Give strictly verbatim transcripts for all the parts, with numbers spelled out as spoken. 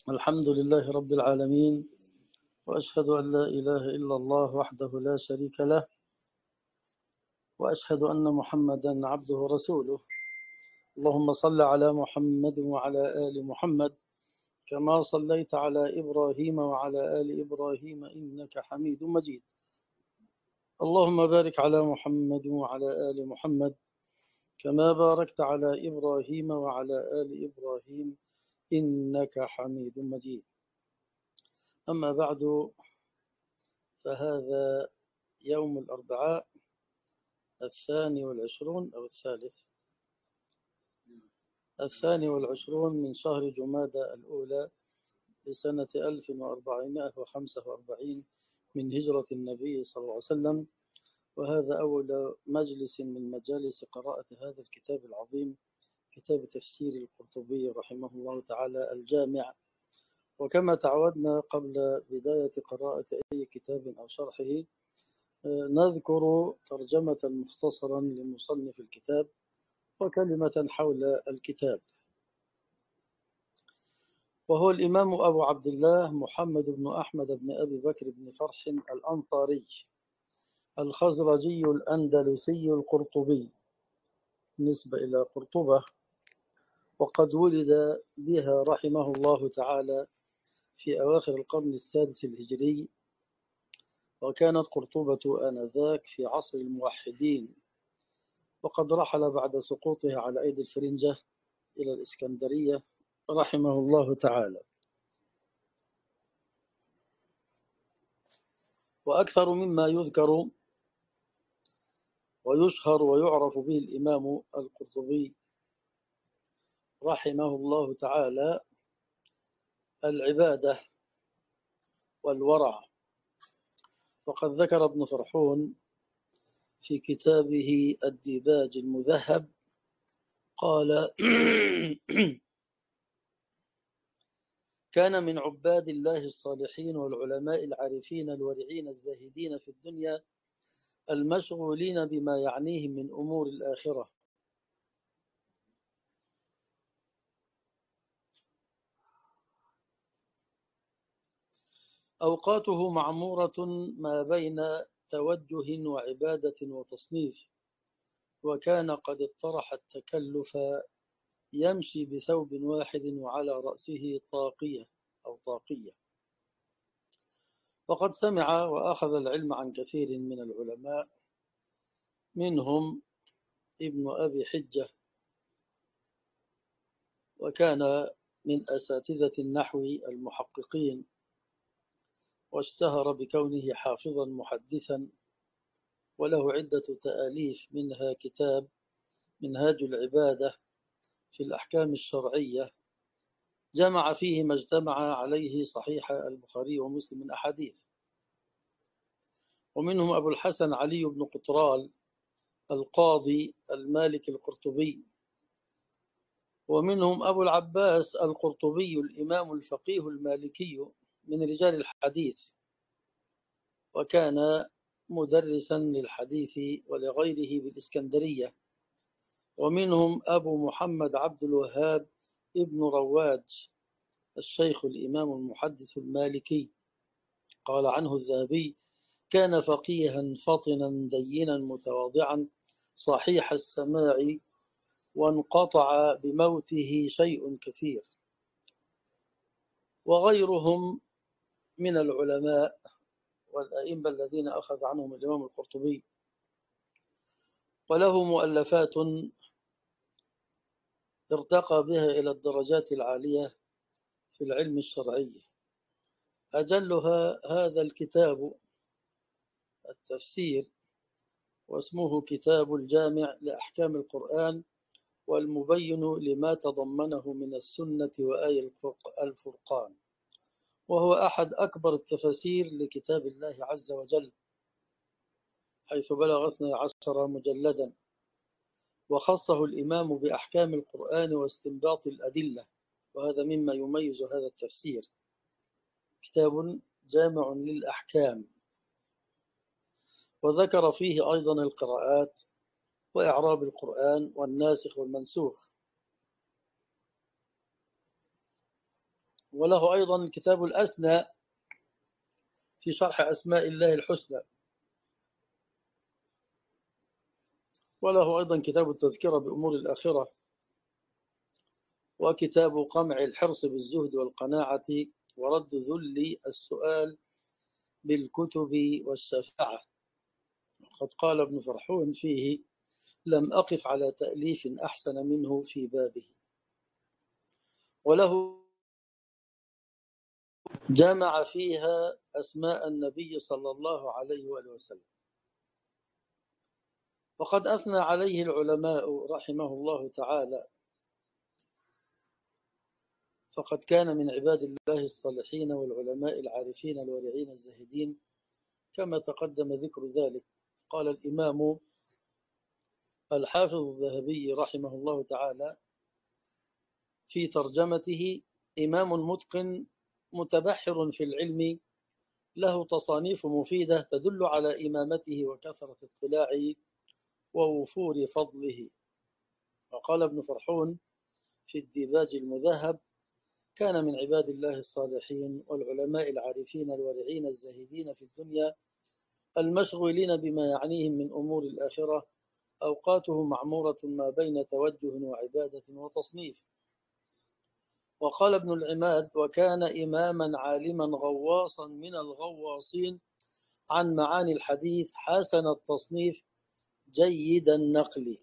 الحمد لله رب العالمين، وأشهد أن لا إله إلا الله وحده لا شريك له، وأشهد أن محمدا عبده ورسوله. اللهم صل على محمد وعلى آل محمد كما صليت على إبراهيم وعلى آل إبراهيم إنك حميد مجيد. اللهم بارك على محمد وعلى آل محمد كما باركت على إبراهيم وعلى آل إبراهيم إنك حميد مجيد. أما بعد، فهذا يوم الأربعاء الثاني والعشرون أو الثالث الثاني والعشرون من شهر جمادى الأولى لسنة ألف وأربعمائة وخمسة وأربعين من هجرة النبي صلى الله عليه وسلم، وهذا أول مجلس من مجالس قراءة هذا الكتاب العظيم، كتاب تفسير القرطبي رحمه الله تعالى الجامع. وكما تعودنا قبل بداية قراءة أي كتاب أو شرحه نذكر ترجمة مختصرا لمصنف الكتاب وكلمة حول الكتاب. وهو الإمام أبو عبد الله محمد بن أحمد بن أبي بكر بن فرح الأنصاري الخزرجي الأندلسي القرطبي نسبة إلى قرطبة، وقد ولد بها رحمه الله تعالى في أواخر القرن السادس الهجري، وكانت قرطبة آنذاك في عصر الموحدين، وقد رحل بعد سقوطها على أيدي الفرنجة إلى الإسكندرية رحمه الله تعالى. وأكثر مما يذكر ويشهر ويعرف به الإمام القرطبي رحمه الله تعالى العبادة والورع. وقد ذكر ابن فرحون في كتابه الديباج المذهب قال: كان من عباد الله الصالحين والعلماء العارفين الورعين الزاهدين في الدنيا المشغولين بما يعنيهم من أمور الآخرة، أوقاته معمورة ما بين توجه وعبادة وتصنيف، وكان قد اطرح التكلف يمشي بثوب واحد وعلى رأسه طاقية أو طاقية. وقد سمع وأخذ العلم عن كثير من العلماء، منهم ابن أبي حجة، وكان من أساتذة النحو المحققين، واشتهر بكونه حافظا محدثا، وله عدة تآليف منها كتاب منهاج العبادة في الأحكام الشرعية، جمع فيه ما اجتمع عليه صحيح البخاري ومسلم من أحاديث. ومنهم أبو الحسن علي بن قطرال القاضي المالك القرطبي، ومنهم أبو العباس القرطبي الإمام الفقيه المالكي من رجال الحديث، وكان مدرسا للحديث ولغيره بالإسكندرية. ومنهم أبو محمد عبد الوهاب ابن رواج الشيخ الإمام المحدث المالكي، قال عنه الذهبي: كان فقيها فطنا دينا متواضعا صحيح السماع، وانقطع بموته شيء كثير. وغيرهم من العلماء والأئمة الذين أخذ عنهم الإمام القرطبي، وله مؤلفات ارتقى بها إلى الدرجات العالية في العلم الشرعي، أجلها هذا الكتاب التفسير، واسمه كتاب الجامع لأحكام القرآن والمبين لما تضمنه من السنة وآي الفرقان، وهو أحد أكبر التفاسير لكتاب الله عز وجل، حيث بلغ اثني عشر مجلدا. وخصه الإمام بأحكام القرآن واستنباط الأدلة، وهذا مما يميز هذا التفسير، كتاب جامع للأحكام. وذكر فيه أيضا القراءات وإعراب القرآن والناسخ والمنسوخ. وله أيضا الكتاب الأسنى في شرح أسماء الله الحسنى، وله أيضا كتاب التذكرة بأمور الآخرة، وكتاب قمع الحرص بالزهد والقناعة ورد ذل السؤال بالكتب والشفاعة. قد قال ابن فرحون فيه: لم أقف على تأليف أحسن منه في بابه. وله جمع فيها أسماء النبي صلى الله عليه وآله وسلم. وقد أثنى عليه العلماء رحمه الله تعالى، فقد كان من عباد الله الصالحين والعلماء العارفين الورعين الزاهدين كما تقدم ذكر ذلك. قال الإمام الحافظ الذهبي رحمه الله تعالى في ترجمته: إمام متقن متبحر في العلم، له تصانيف مفيدة تدل على إمامته وكثرة اطلاعه ووفور فضله. وقال ابن فرحون في الديباج المذهب: كان من عباد الله الصالحين والعلماء العارفين الورعين الزاهدين في الدنيا المشغولين بما يعنيهم من أمور الآخرة، أوقاته معمورة ما بين توجه وعبادة وتصنيف. وقال ابن العماد: وكان إماما عالما غواصا من الغواصين عن معاني الحديث، حسن التصنيف جيد النقل.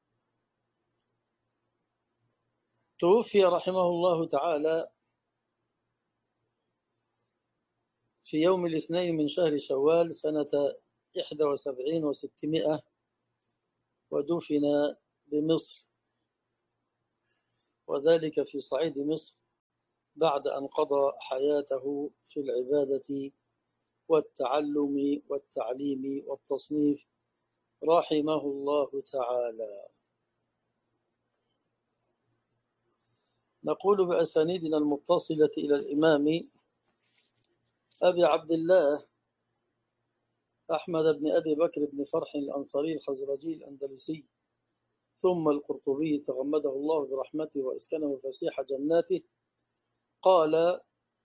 توفي رحمه الله تعالى في يوم الاثنين من شهر شوال سنة إحدى وسبعين وستمائة، ودفن بمصر، وذلك في صعيد مصر بعد أن قضى حياته في العبادة والتعلم والتعليم والتصنيف رحمه الله تعالى. نقول بأسانيدنا المتصلة إلى الإمام أبي عبد الله أحمد بن أبي بكر بن فرح الأنصاري الخزرجي الأندلسي ثم القرطبي تغمده الله برحمته وإسكنه فسيح جناته، قال: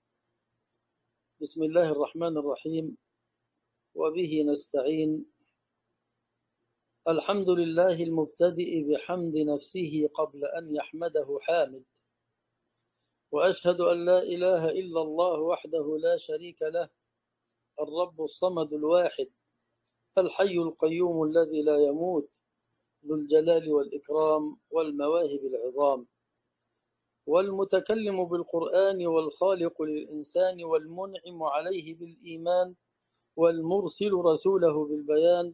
بسم الله الرحمن الرحيم، وبه نستعين. الحمد لله المبتدئ بحمد نفسه قبل أن يحمده حامد، وأشهد أن لا إله إلا الله وحده لا شريك له، الرب الصمد الواحد الحي القيوم الذي لا يموت، ذو الجلال والإكرام والمواهب العظام، والمتكلم بالقرآن والخالق للإنسان والمنعم عليه بالإيمان والمرسل رسوله بالبيان،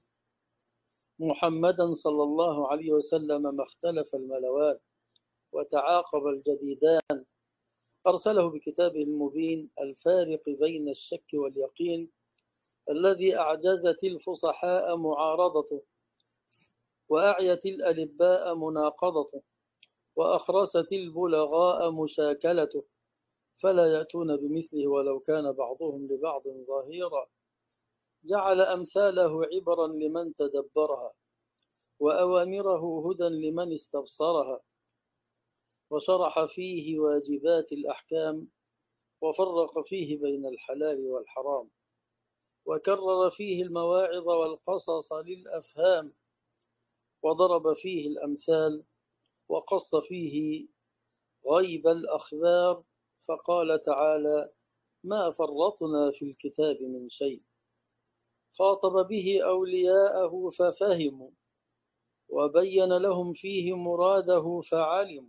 محمدا صلى الله عليه وسلم ما اختلف الملوان وتعاقب الجديدان، أرسله بكتابه المبين الفارق بين الشك واليقين، الذي أعجزت الفصحاء معارضته وأعيت الألباء مناقضته وأخرست البلغاء مشاكلته، فلا يأتون بمثله ولو كان بعضهم لبعض ظهيرا، جعل أمثاله عبرا لمن تدبرها وأوامره هدى لمن استبصرها، وشرح فيه واجبات الأحكام وفرق فيه بين الحلال والحرام، وكرر فيه المواعظ والقصص للأفهام، وضرب فيه الأمثال وقص فيه غيب الأخبار، فقال تعالى: ما فرطنا في الكتاب من شيء، خاطب به أولياءه ففهموا، وبين لهم فيه مراده فعلموا،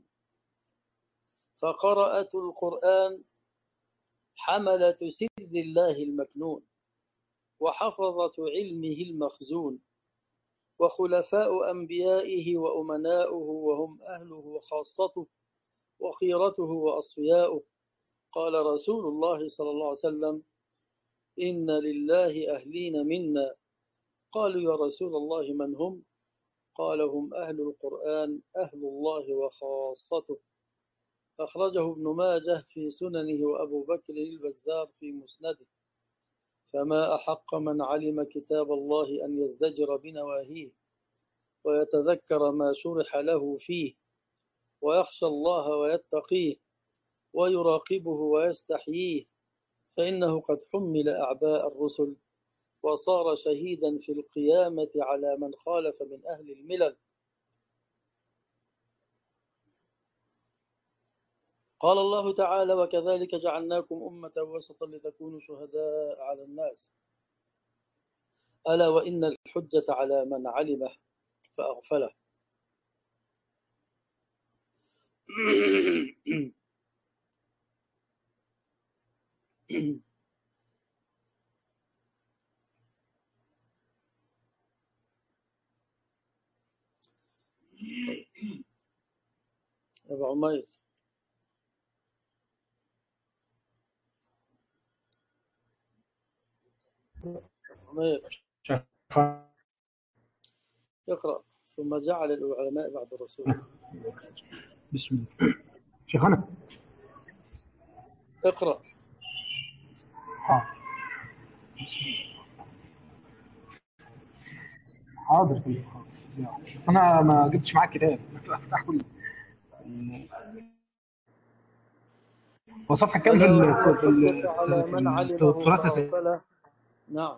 فقرأة القرآن حملة سر الله المكنون، وحفظة علمه المخزون، وخلفاء أنبيائه وأمناؤه، وهم أهله وخاصته وخيرته وأصفياؤه. قال رسول الله صلى الله عليه وسلم: إن لله أهلين منا. قالوا: يا رسول الله من هم؟ قال: هم أهل القرآن، أهل الله وخاصته. أخرجه ابن ماجه في سننه وأبو بكر البزار في مسنده. فما أحق من علم كتاب الله أن يزدجر بنواهيه ويتذكر ما شرح له فيه، ويخشى الله ويتقيه، ويراقبه ويستحييه، فإنه قد حمل أعباء الرسل وصار شهيدا في القيامة على من خالف من أهل الملل. قال الله تعالى: وكذلك جعلناكم أمة وسطا لتكونوا شهداء على الناس، ألا وإن الحجة على من علمه فأغفله. أبو عمير، عمير اقرأ: ثم جعل العلماء بعد الرسول. بسم الله. شيخنا اقرأ. حاضر. حاضر طيب. بس انا ما جبتش معاك كتاب افتح كل وصفحه كام في ألا ال وإن في ال الحجة على في من ال- في علمه التراث الأساسي؟ فأغفله. نعم،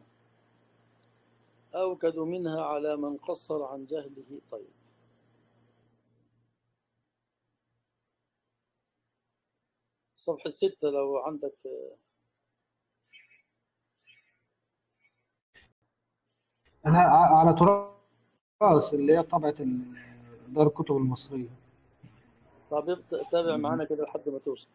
أوكد منها على من قصر عن جهله. طيب، صفحة ستة لو عندك. انا ع- على تراث اللي هي طبعه ال- دار الكتب المصريه. طب تابع معنا كده لحد ما توصل.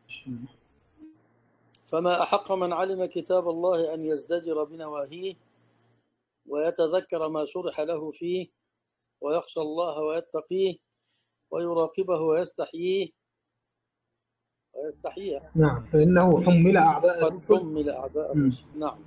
فما أحق من علم كتاب الله أن يزدجر بنواهيه ويتذكر ما شرح له فيه، ويخشى الله ويتقيه، ويراقبه ويستحييه ويستحييه نعم، فانه حمل اعباء قد الرسل. حمل أعباء مم. الرسل. نعم.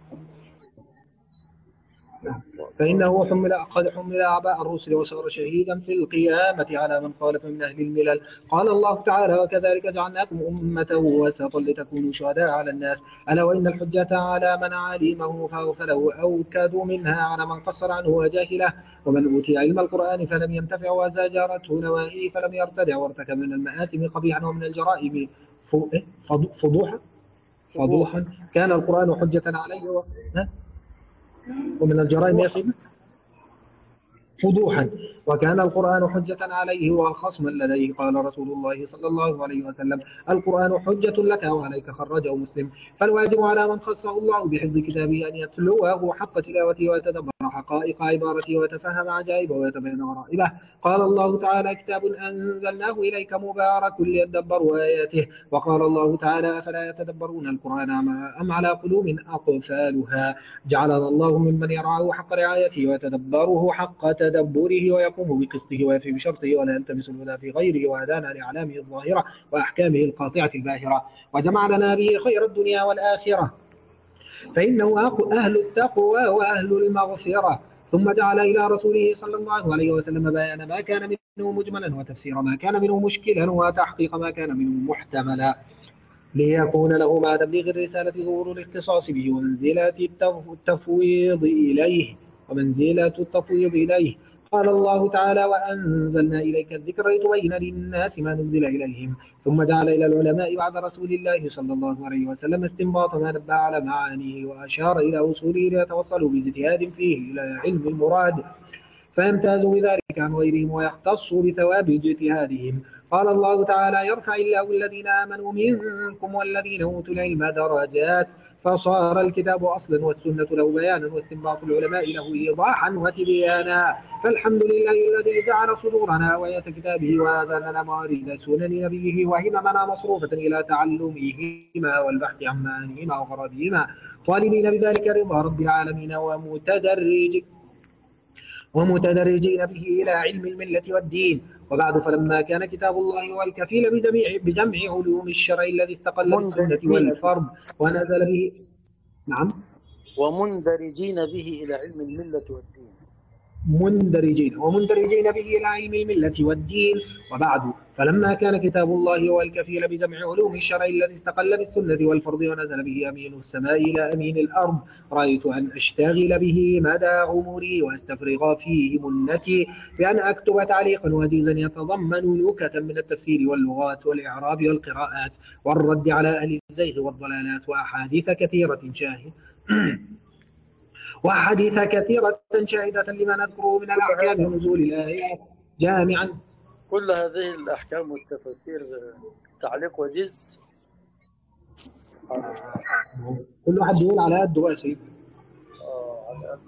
نعم. فإنه حمل قد حمل أعباء الرسل وصار شهيدا في القيامة على من خالف من أهل الملل. قال الله تعالى: وكذلك جعلناكم أمة وسطا لتكونوا شهداء على الناس، ألا وإن الحجة على من علمه فله أوكد منها على من قصر عنه وجاهله. ومن أوتي علم القرآن فلم ينتفع وزجرته نواهيه فلم يرتدع وارتكب من المآثم قبيحا ومن الجرائم فضوحا فضوحا كان القرآن حجة عليه و... ومن الجرائم يا سيدي فضوحا، وكان القرآن حجة عليه وخصما لديه. قال رسول الله صلى الله عليه وسلم: القرآن حجة لك وعليك، خرجه مسلم. فالواجب على من خصه الله بحفظ كتابه أن يتلوه حق تلاوته ويتدبر حقائق عبارته ويتفهم عجائبه ويتبين غرائبه. قال الله تعالى: كتاب أنزلناه إليك مبارك ليدبروا آياته. وقال الله تعالى: أفلا يتدبرون القرآن أم على قلوب أقفالها. جعلنا الله ممن يرعاه حق رعايته ويتدبره حق تدبره ويقوم بقسطه ويفي بشرطه ولا يلتمس الهدى في غيره، وهدانا لأعلامه الظاهرة وأحكامه القاطعة الباهرة، وجمع لنا به خير الدنيا والآخرة، فإنه أهل التقوى وأهل المغفرة. ثم جعل إلى رسوله صلى الله عليه وسلم بيان ما كان منه مجملا وتفسير ما كان منه مشكلا وتحقيق ما كان منه محتملا، ليكون له مع تبليغ الرسالة ظهور الاختصاص به ومنزلة التفويض إليه ومنزلة التفويض إليه. قال الله تعالى: وأنزلنا إليك الذكر لتبين للناس ما نزل إليهم. ثم جعل إلى العلماء بعد رسول الله صلى الله عليه وسلم استنباط ما نبه على معانيه وأشار إلى أصوله ليتوصلوا باجتهاد فيه إلى علم المراد، فيمتازوا بذلك عن غيرهم ويختصوا بثواب اجتهادهم. قال الله تعالى: يرفع الله الذين آمنوا منكم والذين أوتوا العلم درجات. فصار الكتاب أصلا والسنة له بيانا واستنباط العلماء له إيضاحا وتبيانا. فالحمد لله الذي جعل صدورنا آية كتابه وآذاننا موارد سنن نبيه وهممنا مصروفة إلى تعلمهما والبحث عن معانيهما وغرضهما، طالبين بذلك رضا رب العالمين ومتدرج ومتدرجين به إلى علم الملة والدين. وبعد، فلما كان كتاب الله هو الكفيل بجميع, بجمع علوم الشرع الذي استقل بالسنة والفرض ونزل به. نعم. ومندرجين به إلى علم الملة والدين. مندرجين ومندرجين به إلى علم الملة والدين. وبعد، فلما كان كتاب الله هو الكفيل بجمع علوم الشرع الذي استقل بالسنة والفرض ونزل به أمين السماء إلى أمين الأرض، رأيت أن أشتغل به مدى عمري وأستفرغ فيه منتي بأن أكتب تعليقا وجيزا يتضمن نكتا من التفسير واللغات والإعراب والقراءات والرد على أهل الزيغ والضلالات وأحاديث كثيرة شاهدة وأحاديث كثيرة شاهدة لما نذكره من الأحكام ونزول الآيات جامعا. كل هذه الأحكام والتفاسير تعليق وجز. كل واحد بيقول على قده يا سيدي. اه على قد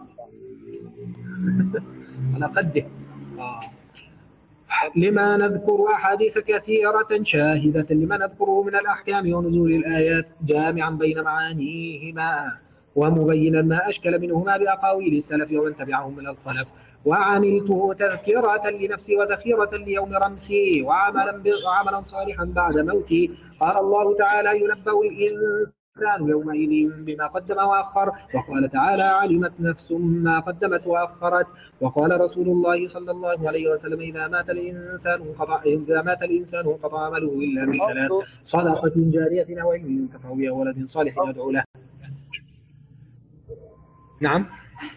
على قده. آه. لما نذكر أحاديث كثيرة شاهدة لما نذكره من الأحكام ونزول الآيات جامعا بين معانيهما ومبينا ما أشكل منهما بأقاويل السلف ومن تبعهم من الخلف، وعملته تذكرة لنفسي وذخيرة ليوم رمسي وعملا وعملا صالحا بعد موتي. قال الله تعالى: ينبأ الإنسان يومئذ بما قدم وأخر. وقال تعالى: علمت نفس ما قدمت وأخرت. وقال رسول الله صلى الله عليه وسلم: إذا مات الإنسان انقطع إذا مات الإنسان انقطع عمله إلا من ثلاث: صدقة جارية أو علم ينتفع به أو ولد صالح يدعو له. نعم.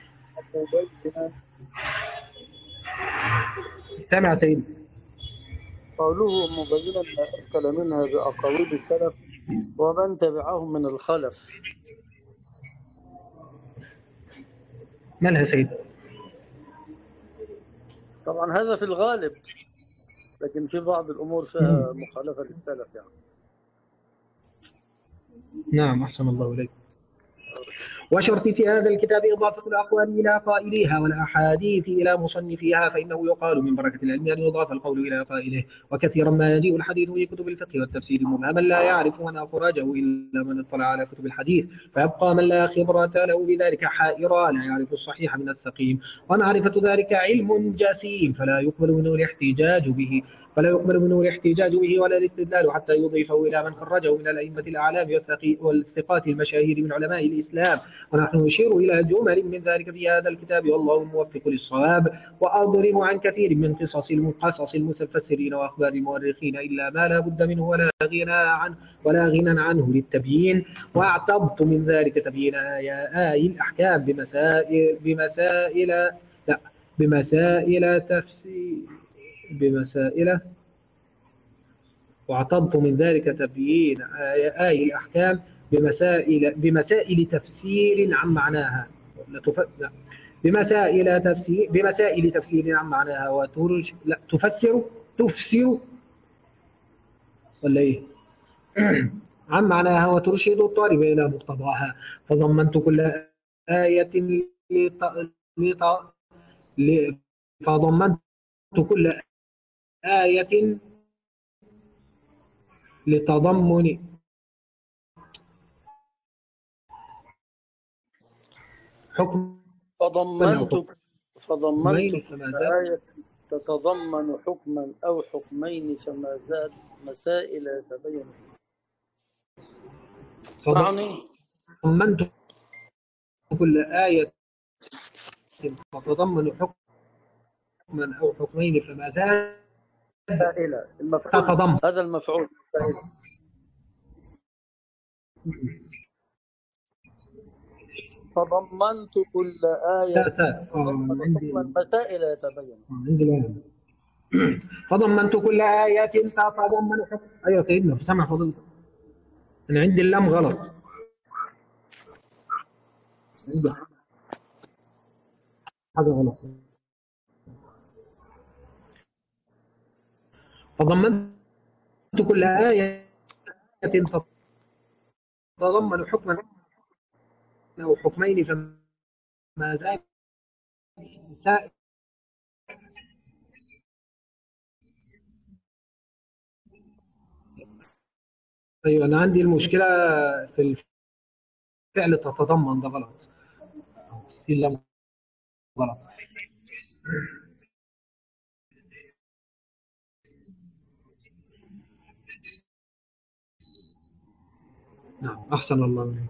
استمع سيدي. قوله مبينا ما أشكل منها بأقاويل السلف ومن تبعهم من الخلف. مالها سيدي؟ طبعا هذا في الغالب، لكن في بعض الأمور فيها مخالفة للسلف يعني. نعم أحسن الله إليك. وشرط في هذا الكتاب إضافة الأقوال إلى قائليها والأحاديث إلى مصنفيها، فإنه يقال من بركة العلم أن يضاف القول إلى قائله. وكثيرا ما يجيء الحديث في كتب الفقه والتفسير مبهما لا يعرف من أخرجه إلا من اطلع على كتب الحديث، فيبقى من لا خبرة له بذلك حائرا لا يعرف الصحيح من السقيم، ومعرفة ذلك علم جسيم فلا يقبل منه الاحتجاج به فلا يقبل منه الاحتجاج به ولا الاستدلال حتى يضيفه إلى من خرجه من الأئمة الأعلام والثقات المشاهير من علماء الإسلام. ونحن نشير إلى جمل من ذلك في هذا الكتاب والله الموفق للصواب. وأضرب عن كثير من قصص المقصص المفسرين وأخبار المؤرخين إلا ما لا بد منه ولا غنى عنه ولا غنى عنه للتبيين. واعتبت من ذلك تبيين آي الأحكام بمسائل بمسائل لا بمسائل تفسير بمسائل واعتبت من ذلك تبيين آي الأحكام بمسائل بمسائل تفسير عن معناها لا تف... لا. بمسائل تفسير بمسائل تفسير عن معناها وترج لا تفسر تفسر ولا ايه عن معناها وترشد الطالب إلى مقتضاها. فضمنت كل آية لط... لط... ل... فضمنت كل آية لتضمن حكم فضمنت فضمنت كل آية تتضمن حكما أو حكمين فما زاد مسائل تبين. فضمنت كل آية تتضمن حكما أو حكمين فما زاد مسائل المفعول هذا المفعول مسائل. فضمنت كل آية حكما مسائل يتبين. فضمنت كل آية تتضمن حكم. أيوة سيدنا سمع فضلت أنا عندي اللام غلط. عندي حاجة غلط. فضمنت كل آية تتضمن حكما أو حكمين فما زاد مسائل. أيوة أنا عندي المشكلة في الفعل تتضمن ده غلط. في اللام غلط. نعم أحسن الله منك.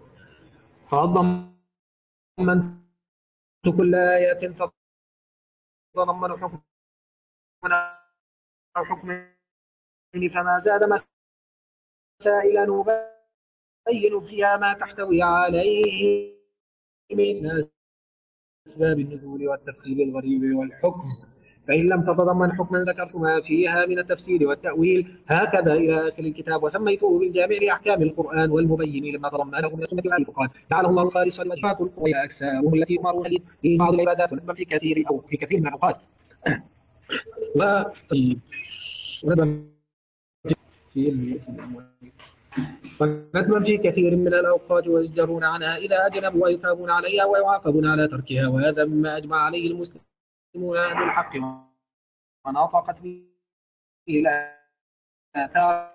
فضمنت كل آية تتضمن حكما أو حكم فما زاد مسائل نبين فيها ما تحتوي عليه من أسباب النزول والتفسير الغريب والحكم، فإن لم تتضمن حكما ذكرت ما فيها من التفسير والتأويل هكذا إلى آخر الكتاب. وسميته بالجامع لأحكام القرآن والمبين لما تضمنه من السنة والفقهاء، جعله الله خالصا لوجهات القرآن أكثرهم التي يؤمرون في بعض العبادات ونسبا في كثير أو في كثير من الأوقات. وطيب ونسبا في كثير من الأوقات ويزجرون عنها إذا أجنبوا ويثابون عليها ويعاقبون على تركها، وهذا مما أجمع عليه المسلمون أهل الحق ونطقت به الآثار،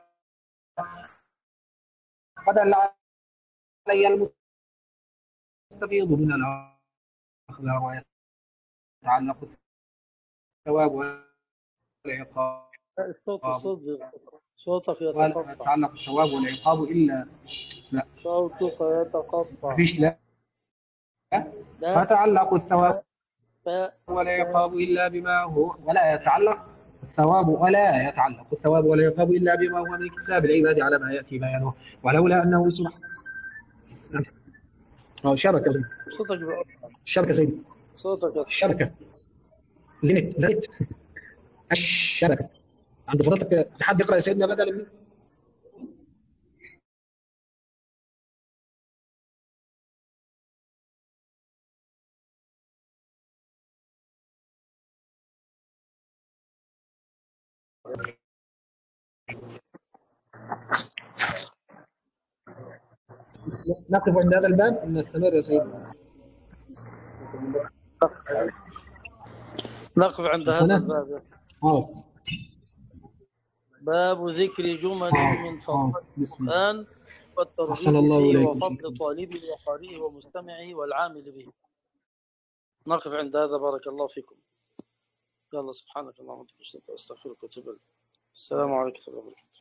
فدل علي المستفيض من الأخبار ويتعلق الثواب والعقاب الصوت الصوت صوتك ولا يتقطع. يتعلق الثواب والعقاب إلا لا صوتك يتقطع. مفيش لا لا فتعلق الثواب ف... والعقاب إلا بما هو ولا يتعلق الثواب ولا يتعلق الثواب والعقاب إلا بما هو من كتاب العباد على ما يأتي بيانه، ولولا أنه سبحانه أو شبكة صوتك بقطع. الشبكة سيدي صوتك يتقطع. الشبكة زنت زنت الشبكة عند فضلتك حد يقرأ يا سيدنا بدل من نقف عند هذا الباب نستمر يا سيدنا. نقف عند هذا الباب. آه. باب ذكر جمل من فضل القرآن والترغيب فيه وفضل طالبه وقارئه ومستمعه والعامل به. نقف عند هذا. بارك الله فيكم. يلا سبحانك اللهم وبحمدك أستغفرك وأتوب إليك. السلام عليكم ورحمة الله وبركاته.